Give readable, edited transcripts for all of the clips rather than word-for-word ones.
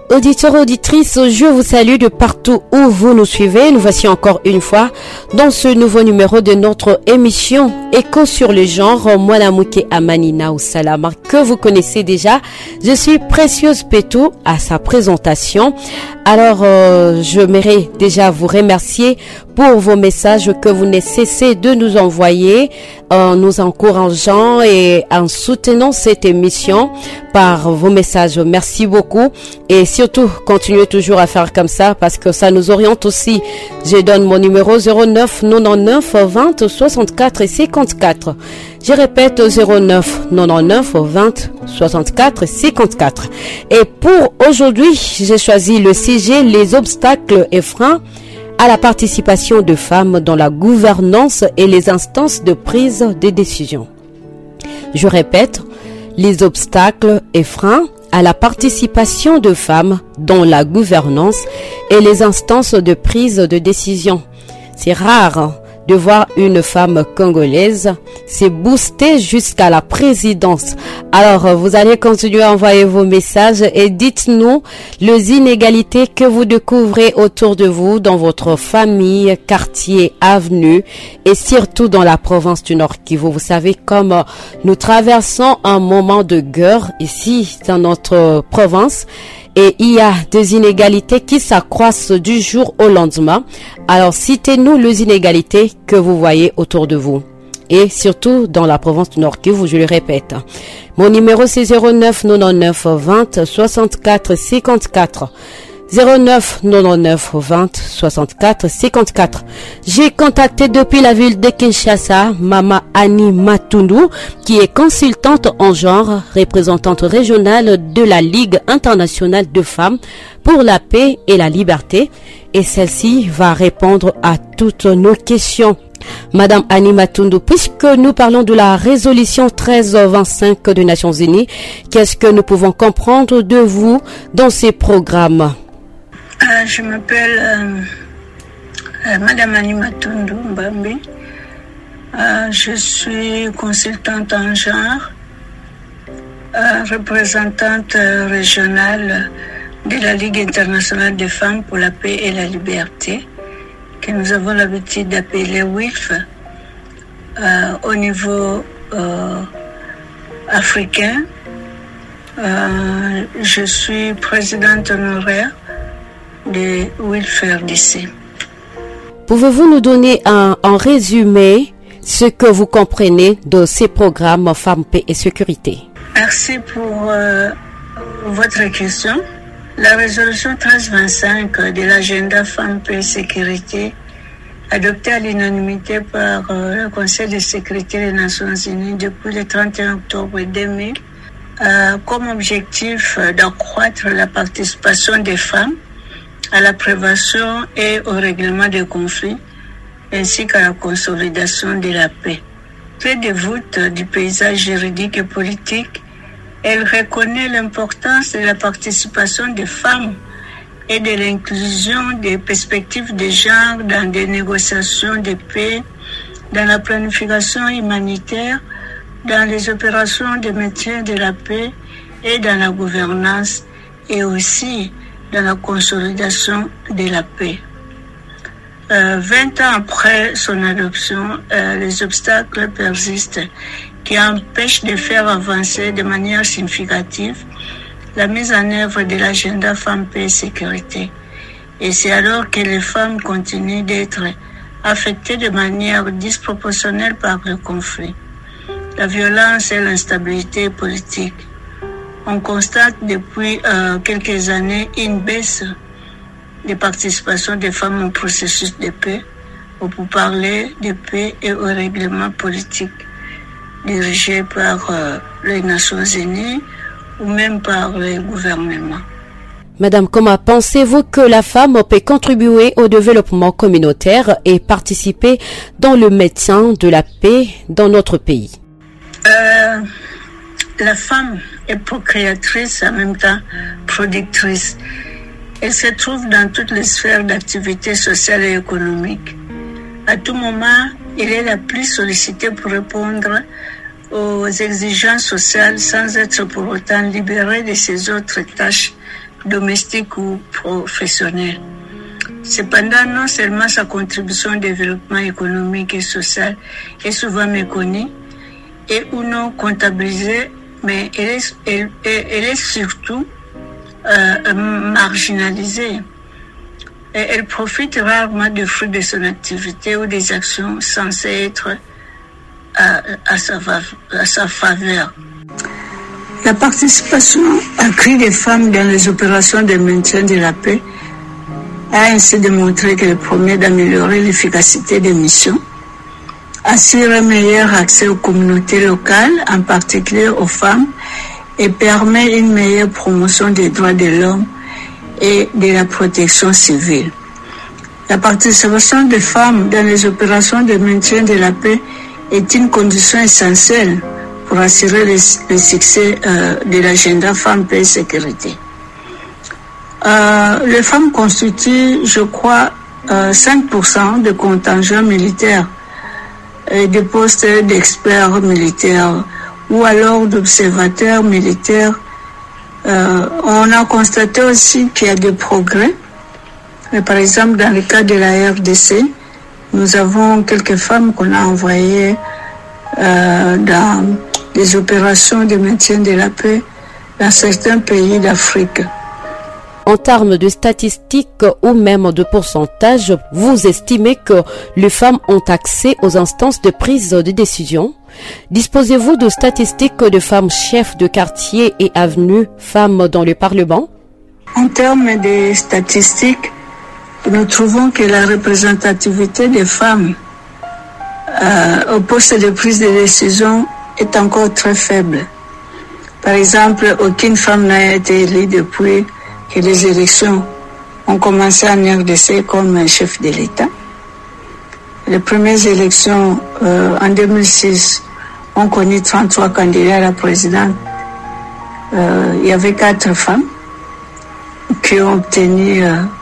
Auditeurs, auditrices, je vous salue de partout où vous nous suivez. Nous voici encore une fois dans ce nouveau numéro de notre émission Écho sur le genre. Moi, la Mouké Amanina ou Salama, que vous connaissez déjà. Je suis Précieuse Pétou à sa présentation. Alors, j'aimerais déjà vous remercier pour vos messages que vous ne cessez de nous envoyer en nous encourageant et en soutenant cette émission par vos messages. Merci beaucoup et surtout continuez toujours à faire comme ça parce que ça nous oriente aussi. Je donne mon numéro 09 99 20 64 54. Je répète 09 99 20 64 54. Et pour aujourd'hui, j'ai choisi le sujet les obstacles et freins à la participation de femmes dans la gouvernance et les instances de prise de décision. Je répète, les obstacles et freins à la participation de femmes dans la gouvernance et les instances de prise de décision. C'est rare de voir une femme congolaise se booster jusqu'à la présidence. Alors, vous allez continuer à envoyer vos messages et dites-nous les inégalités que vous découvrez autour de vous, dans votre famille, quartier, avenue et surtout dans la province du Nord Kivu. Vous savez, comme nous traversons un moment de guerre ici dans notre province, et il y a des inégalités qui s'accroissent du jour au lendemain. Alors, citez-nous les inégalités que vous voyez autour de vous. Et surtout dans la province du Nord Kivu, je le répète. Mon numéro c'est 09 99 20 64 54. 09 99 20 64 54. J'ai contacté depuis la ville de Kinshasa Mama Annie Matundu, qui est consultante en genre, représentante régionale de la Ligue internationale de femmes pour la paix et la liberté, et celle-ci va répondre à toutes nos questions. Madame Annie Matundu, puisque nous parlons de la résolution 1325 des Nations Unies, qu'est-ce que nous pouvons comprendre de vous dans ces programmes? Je m'appelle Madame Annie Matundu Mbambi. Je suis consultante en genre, représentante régionale de la Ligue internationale des femmes pour la paix et la liberté, que nous avons l'habitude d'appeler WILF, au niveau africain. Je suis présidente honoraire de WILF RDC. Pouvez-vous nous donner en résumé ce que vous comprenez de ces programmes Femmes, Paix et Sécurité? Merci pour votre question. La résolution 1325 de l'agenda Femmes, Paix et Sécurité, adoptée à l'unanimité par le Conseil de sécurité des Nations Unies depuis le 31 octobre 2000, a comme objectif d'accroître la participation des femmes à la prévention et au règlement des conflits, ainsi qu'à la consolidation de la paix. Très dévote du paysage juridique et politique, elle reconnaît l'importance de la participation des femmes et de l'inclusion des perspectives de genre dans des négociations de paix, dans la planification humanitaire, dans les opérations de maintien de la paix et dans la gouvernance, et aussi dans la consolidation de la paix. 20 ans après son adoption, les obstacles persistent qui empêchent de faire avancer de manière significative la mise en œuvre de l'agenda Femmes, Paix et Sécurité. Et c'est alors que les femmes continuent d'être affectées de manière disproportionnelle par le conflit, la violence et l'instabilité politique. On constate depuis quelques années une baisse de participation des femmes au processus de paix, au pourparlers de paix et au règlement politique dirigé par les Nations Unies ou même par les gouvernements. Madame, comment pensez-vous que la femme peut contribuer au développement communautaire et participer dans le maintien de la paix dans notre pays? La femme est procréatrice, en même temps productrice. Elle se trouve dans toutes les sphères d'activité sociale et économique. À tout moment, elle est la plus sollicitée pour répondre aux exigences sociales sans être pour autant libérée de ses autres tâches domestique ou professionnel. Cependant, non seulement sa contribution au développement économique et social est souvent méconnue et ou non comptabilisée, mais elle est surtout marginalisée. Et elle profite rarement des fruits de son activité ou des actions censées être à sa faveur. La participation accrue des femmes dans les opérations de maintien de la paix a ainsi démontré qu'elle promet d'améliorer l'efficacité des missions, assure un meilleur accès aux communautés locales, en particulier aux femmes, et permet une meilleure promotion des droits de l'homme et de la protection civile. La participation des femmes dans les opérations de maintien de la paix est une condition essentielle pour assurer le succès de l'agenda Femmes, Paix et Sécurité. Les femmes constituent, je crois, 5% de contingents militaires et des postes d'experts militaires ou alors d'observateurs militaires. On a constaté aussi qu'il y a des progrès. Par exemple, dans le cas de la RDC, nous avons quelques femmes qu'on a envoyées dans des opérations de maintien de la paix dans certains pays d'Afrique. En termes de statistiques ou même de pourcentage, vous estimez que les femmes ont accès aux instances de prise de décision? Disposez-vous de statistiques de femmes chefs de quartier et avenues femmes dans le Parlement? En termes de statistiques, nous trouvons que la représentativité des femmes au poste de prise de décision est encore très faible. Par exemple, aucune femme n'a été élue depuis que les élections ont commencé en RDC comme chef de l'État. Les premières élections en 2006 ont connu 33 candidats à la présidence. Il y avait 4 femmes qui ont obtenu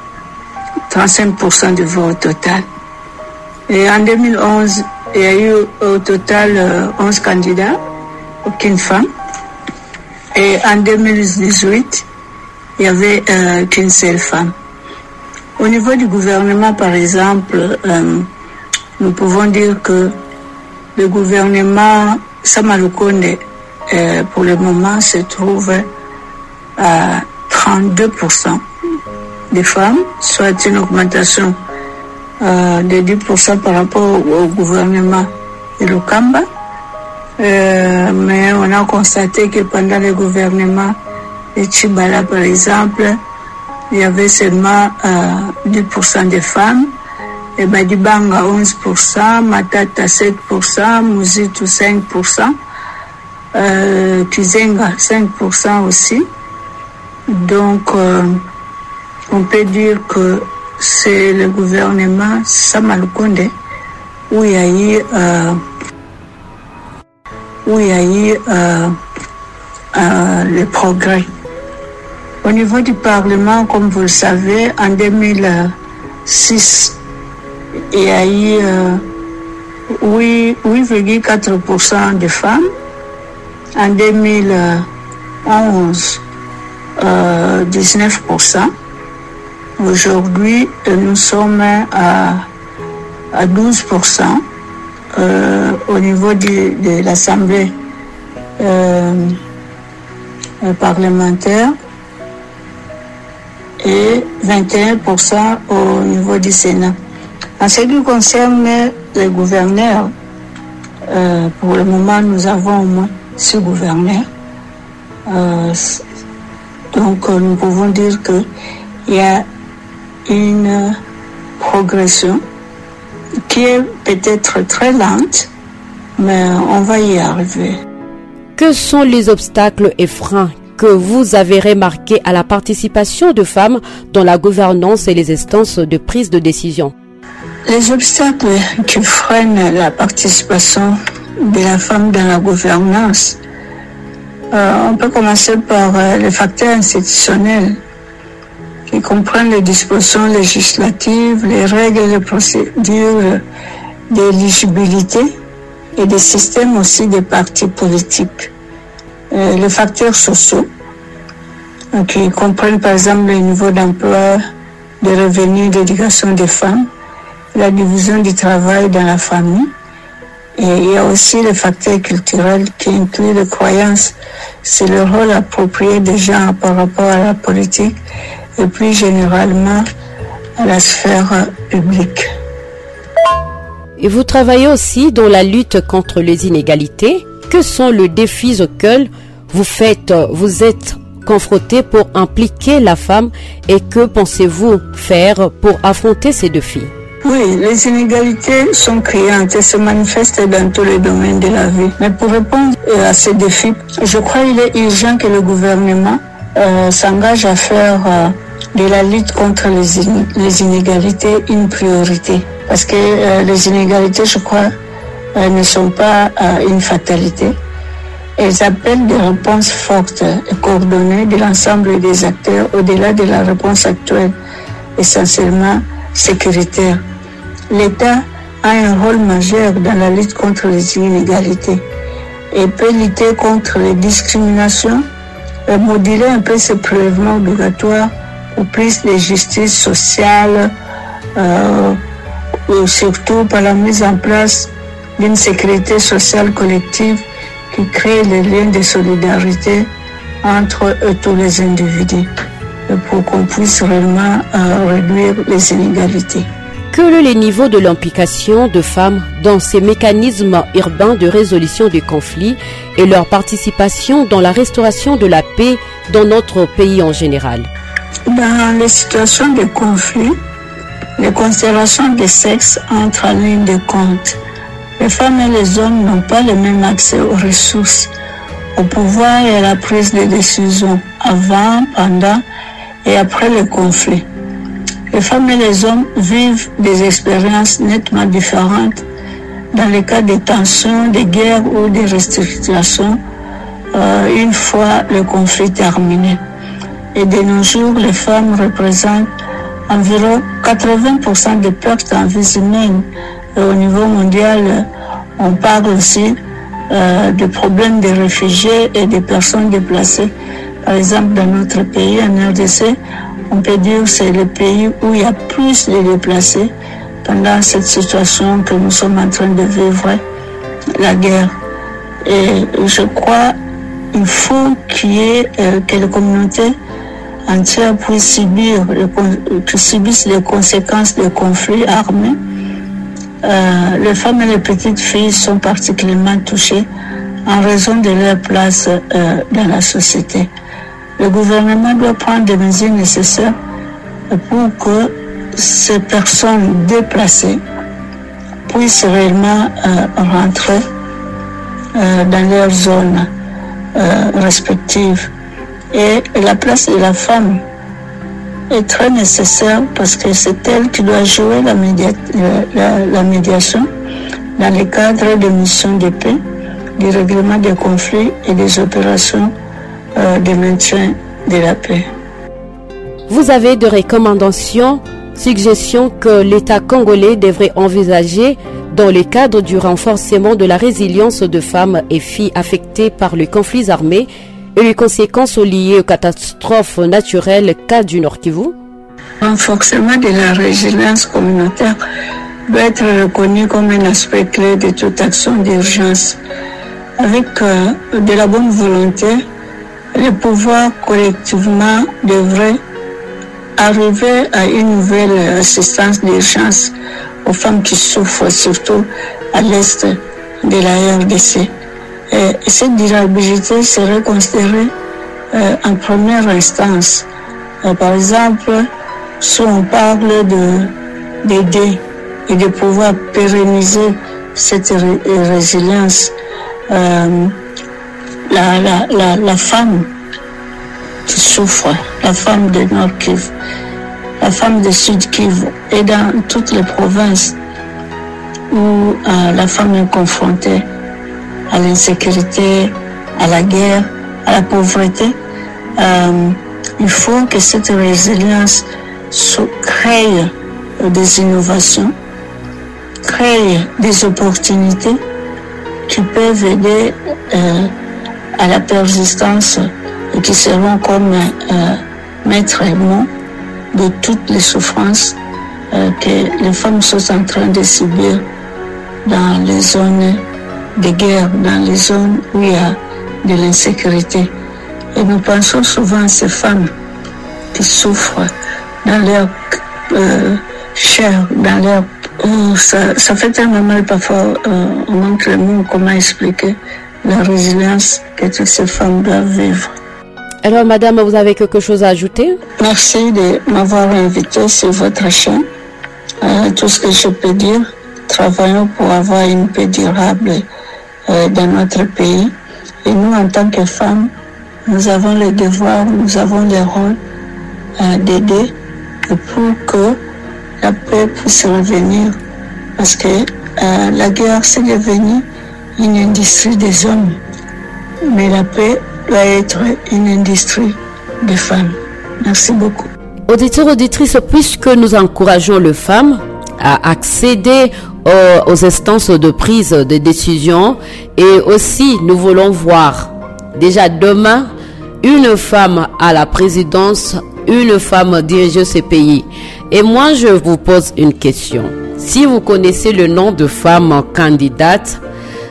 35% du vote au total. Et en 2011, il y a eu au total 11 candidats, aucune femme. Et en 2018, il n'y avait qu'une seule femme. Au niveau du gouvernement, par exemple, nous pouvons dire que le gouvernement Samalukonde, pour le moment, se trouve à 32% des femmes, soit une augmentation de 10% par rapport au gouvernement de Lukamba. Mais on a constaté que pendant le gouvernement de Tchibala, par exemple, il y avait seulement 10% de femmes, et Badibanga 11%, Matata 7%, Muzitu 5%, Kizenga 5% aussi. Donc, on peut dire que c'est le gouvernement Samalukonde où il y a eu le progrès. Au niveau du Parlement, comme vous le savez, en 2006, il y a eu 8,4% de femmes. En 2011, 19%. Aujourd'hui, nous sommes à 12% au niveau de l'Assemblée parlementaire et 21% au niveau du Sénat. En ce qui concerne les gouverneurs, pour le moment, nous avons au moins 6 gouverneurs. Donc, nous pouvons dire qu'il y a une progression qui est peut-être très lente, mais on va y arriver. Que sont les obstacles et freins que vous avez remarqués à la participation de femmes dans la gouvernance et les instances de prise de décision? Les obstacles qui freinent la participation de la femme dans la gouvernance, on peut commencer par les facteurs institutionnels qui comprennent les dispositions législatives, les règles et les procédures d'éligibilité et des systèmes aussi des partis politiques. Les facteurs sociaux, qui comprennent par exemple le niveau d'emploi, de revenus, d'éducation des femmes, la division du travail dans la famille. Et il y a aussi les facteurs culturels qui incluent les croyances sur le rôle approprié des gens par rapport à la politique et plus généralement à la sphère publique. Et vous travaillez aussi dans la lutte contre les inégalités. Que sont les défis auxquels vous êtes confrontés pour impliquer la femme et que pensez-vous faire pour affronter ces défis? Oui, les inégalités sont criantes et se manifestent dans tous les domaines de la vie. Mais pour répondre à ces défis, je crois qu'il est urgent que le gouvernement s'engage à faire de la lutte contre les inégalités une priorité. Parce que les inégalités, je crois, ne sont pas une fatalité. Elles appellent des réponses fortes et coordonnées de l'ensemble des acteurs au-delà de la réponse actuelle, essentiellement sécuritaire. L'État a un rôle majeur dans la lutte contre les inégalités et peut lutter contre les discriminations et moduler un peu ces prélèvements obligatoires pour plus de justice sociale, surtout par la mise en place d'une sécurité sociale collective qui crée les liens de solidarité entre tous les individus pour qu'on puisse réellement réduire les inégalités. Quel est le niveau de l'implication de femmes dans ces mécanismes urbains de résolution des conflits et leur participation dans la restauration de la paix dans notre pays en général? Dans les situations de conflit, les considérations de sexe entrent en ligne de compte. Les femmes et les hommes n'ont pas le même accès aux ressources, au pouvoir et à la prise de décision avant, pendant et après le conflit. Les femmes et les hommes vivent des expériences nettement différentes dans le cas des tensions, des guerres ou des restrictions une fois le conflit terminé. Et de nos jours, les femmes représentent environ 80% des pertes en vie humaine. Et au niveau mondial, on parle aussi des problèmes des réfugiés et des personnes déplacées. Par exemple, dans notre pays, en RDC, on peut dire que c'est le pays où il y a plus de déplacés pendant cette situation que nous sommes en train de vivre, la guerre. Et je crois qu'il faut qu'il y ait que les communautés entières puissent subissent les conséquences des conflits armés. Les femmes et les petites filles sont particulièrement touchées en raison de leur place dans la société. Le gouvernement doit prendre des mesures nécessaires pour que ces personnes déplacées puissent réellement rentrer dans leurs zones respectives. Et la place de la femme est très nécessaire parce que c'est elle qui doit jouer la médiation dans le cadre des missions de paix, du règlement des conflits et des opérations de maintien de la paix. Vous avez des recommandations, suggestions que l'État congolais devrait envisager dans le cadre du renforcement de la résilience de femmes et filles affectées par les conflits armés et les conséquences liées aux catastrophes naturelles cas du Nord Kivu? Le renforcement de la résilience communautaire doit être reconnu comme un aspect clé de toute action d'urgence. Avec de la bonne volonté, le pouvoir collectivement devrait arriver à une nouvelle assistance d'urgence aux femmes qui souffrent, surtout à l'est de la RDC. Et cette durabilité serait considérée en première instance. Par exemple, si on parle d'aider et de pouvoir pérenniser cette résilience, la femme qui souffre, la femme de Nord Kivu, la femme de Sud Kivu et dans toutes les provinces où la femme est confrontée à l'insécurité, à la guerre, à la pauvreté, il faut que cette résilience crée des innovations, crée des opportunités qui peuvent aider à la persistance et qui seront comme maîtres et mots de toutes les souffrances que les femmes sont en train de subir dans les zones de guerre, dans les zones où il y a de l'insécurité. Et nous pensons souvent à ces femmes qui souffrent dans leur chair, dans leur... ça fait tellement mal parfois, on manque le mot, comment expliquer la résilience que toutes ces femmes doivent vivre. Alors, madame, vous avez quelque chose à ajouter? Merci de m'avoir invité sur votre chaîne. Tout ce que je peux dire, travaillons pour avoir une paix durable dans notre pays. Et nous, en tant que femmes, nous avons le devoir, nous avons le rôle d'aider pour que la paix puisse revenir. Parce que la guerre, c'est devenu une industrie des hommes. Mais la paix doit être une industrie des femmes. Merci beaucoup. Auditeurs, auditrices, puisque nous encourageons les femmes à accéder aux instances de prise de décision, et aussi nous voulons voir déjà demain une femme à la présidence, une femme diriger ce pays. Et moi, je vous pose une question. Si vous connaissez le nom de femmes candidates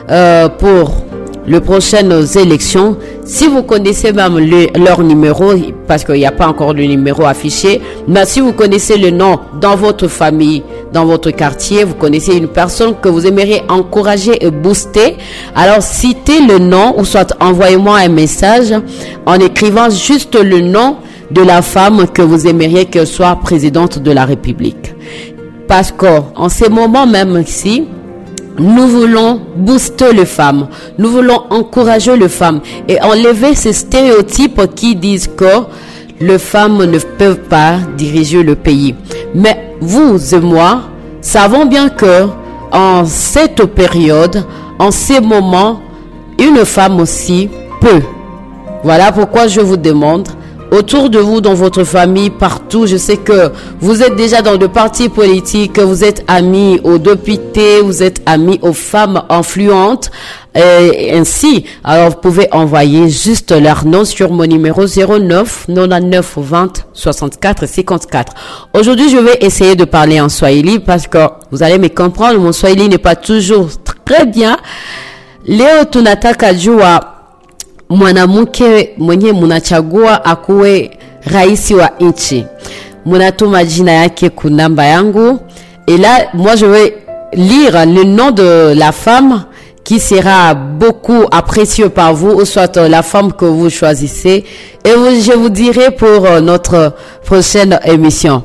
pour les prochaines élections, si vous connaissez même leur numéro, parce qu'il n'y a pas encore le numéro affiché, mais si vous connaissez le nom dans votre famille, dans votre quartier, vous connaissez une personne que vous aimeriez encourager et booster, alors citez le nom ou soit envoyez-moi un message en écrivant juste le nom de la femme que vous aimeriez qu'elle soit présidente de la République. Parce qu'en ces moments même ici, nous voulons booster les femmes, nous voulons encourager les femmes et enlever ces stéréotypes qui disent que les femmes ne peuvent pas diriger le pays. Mais vous et moi savons bien que en cette période, en ces moments, une femme aussi peut. Voilà pourquoi je vous demande, autour de vous, dans votre famille, partout, je sais que vous êtes déjà dans le parti politique, vous êtes amis aux députés, vous êtes amis aux femmes influentes, et ainsi. Alors, vous pouvez envoyer juste leur nom sur mon numéro 09 99 20 64 54. Aujourd'hui, je vais essayer de parler en Swahili parce que vous allez me comprendre, mon Swahili n'est pas toujours très bien. Leo tunataka jua mwanamke mwenye munachagua akuwe rais wa nchi. Munatuma jina yake kunamba yangu. Et là, moi je vais lire le nom de la femme qui sera beaucoup appréciée par vous, ou soit la femme que vous choisissez. Et je vous dirai pour notre prochaine émission.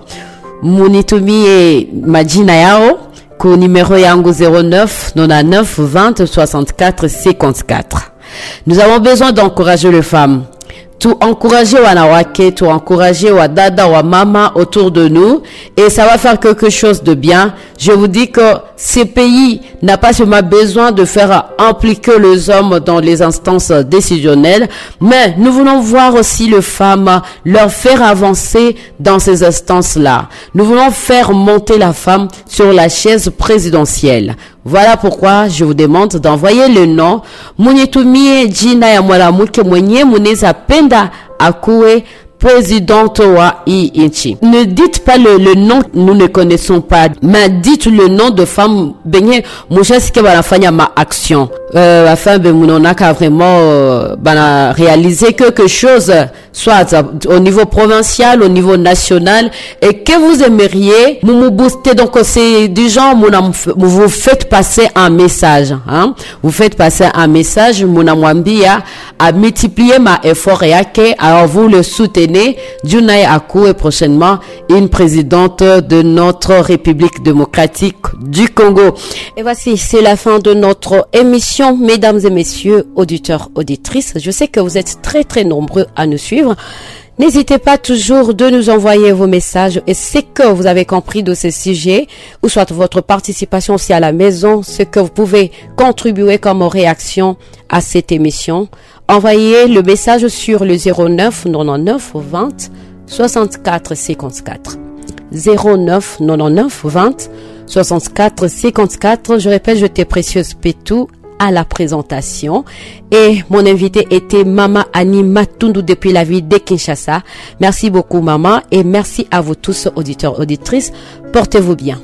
Munitumie majina yao ku numéro yangu 09 99 20 64 54. Nous avons besoin d'encourager les femmes. Tout encourager wanawake, tout encourager wadada, wa mama autour de nous, et ça va faire quelque chose de bien. Je vous dis que ce pays n'a pas seulement besoin de faire impliquer les hommes dans les instances décisionnelles, mais nous voulons voir aussi les femmes, leur faire avancer dans ces instances-là. Nous voulons faire monter la femme sur la chaise présidentielle. Voilà pourquoi je vous demande d'envoyer le nom Munitumie jina ya mwanamke mwenye muneza penda akuwe présidente wa inchi. Ne dites pas le nom que nous ne connaissons pas, mais dites le nom de femme benye moucheske banafanya ma action. Afin de munonaka vraiment bana réaliser quelque chose, soit au niveau provincial, au niveau national, et que vous aimeriez nous booster. Donc c'est du genre vous faites passer un message, hein? Vous faites passer un message, munamwambia à multiplier ma effort yake, alors vous le soutenez. Junaï Akou est prochainement une présidente de notre République démocratique du Congo. Et voici, c'est la fin de notre émission. Mesdames et messieurs, auditeurs, auditrices, je sais que vous êtes très très nombreux à nous suivre. N'hésitez pas toujours de nous envoyer vos messages et ce que vous avez compris de ce sujet, ou soit votre participation aussi à la maison, ce que vous pouvez contribuer comme réaction à cette émission. Envoyez le message sur le 09 99 20 64 54. 09 99 20 64 54. Je répète, je t'ai précieuse Pétou. à la présentation. Et mon invité était Maman Annie Matundu depuis la ville de Kinshasa. Merci beaucoup maman et merci à vous tous auditeurs, auditrices. Portez-vous bien.